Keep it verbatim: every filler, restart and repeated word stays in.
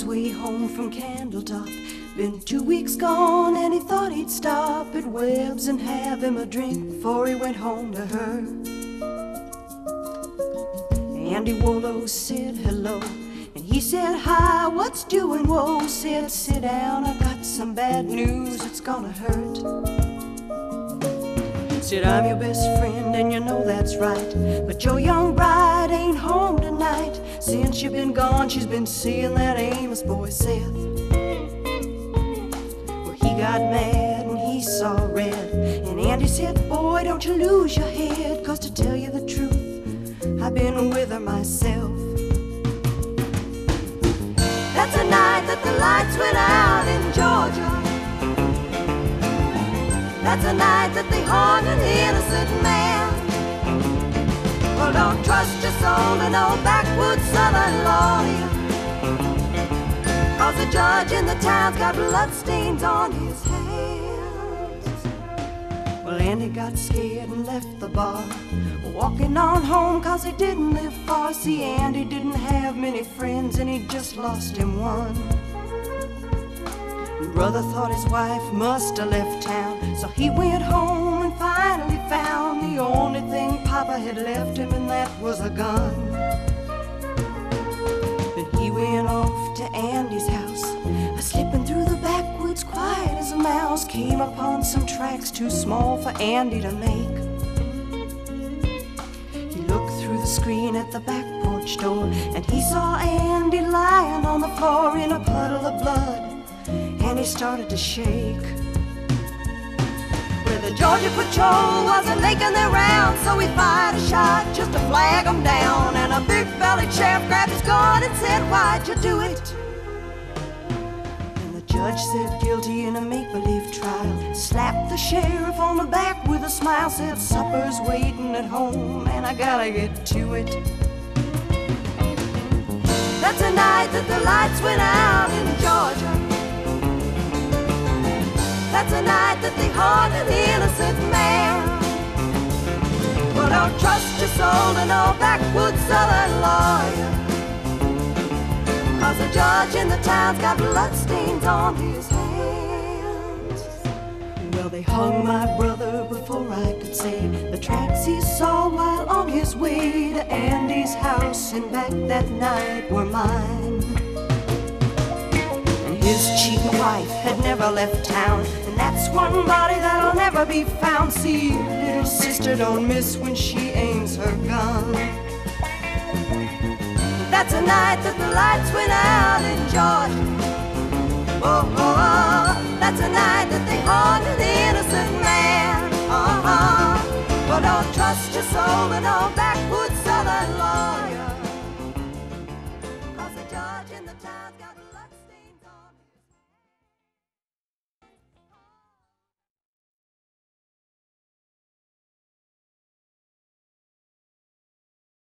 his way home from Candletop. Been two weeks gone and he thought he'd stop at Webb's and have him a drink before he went home to her. Andy Wollo said hello, and he said hi, what's doing? Whoa, said sit down, I got some bad news, it's gonna hurt. Said I'm your best friend and you know that's right, but your young bride ain't home tonight. Since you've been gone she's been seeing that Amos boy Seth. Well, he got mad and he saw red, and Andy said, boy, don't you lose your head, 'cause to tell you the truth, I've been with her myself. That's a night that the lights went out in Georgia. That's a night that they hung an innocent man. Well, don't trust your soul to no backwoods southern lawyer, 'cause the judge in the town's got bloodstains on his hands. Well, Andy got scared and left the bar, walking on home 'cause he didn't live far. See, Andy didn't have many friends and he just lost him one. Brother thought his wife must have left town, so he went home and finally found the only thing Papa had left him, and that was a gun. Then he went off to Andy's house, slipping through the backwoods quiet as a mouse. Came upon some tracks too small for Andy to make. He looked through the screen at the back porch door, and he saw Andy lying on the floor in a puddle of blood, and he started to shake. Well, the Georgia patrol wasn't making their rounds, so he fired a shot just to flag them down. And a big-bellied sheriff grabbed his gun and said, why'd you do it? And the judge said guilty in a make-believe trial, slapped the sheriff on the back with a smile, said supper's waiting at home and I gotta get to it. That's a night that the lights went out in Georgia. That's a night that they hung an innocent man. Well, don't trust your soul to no backwoods southern lawyer, 'cause the judge in the town's got bloodstains on his hands. Well, they hung my brother before I could say the tracks he saw while on his way to Andy's house and back that night were mine. His cheating wife had never left town, and that's one body that'll never be found. See, little sister don't miss when she aims her gun. That's a night that the lights went out in Georgia. Oh, oh, oh. That's a night that they hung an innocent man. Uh-huh. But don't trust your soul and all that.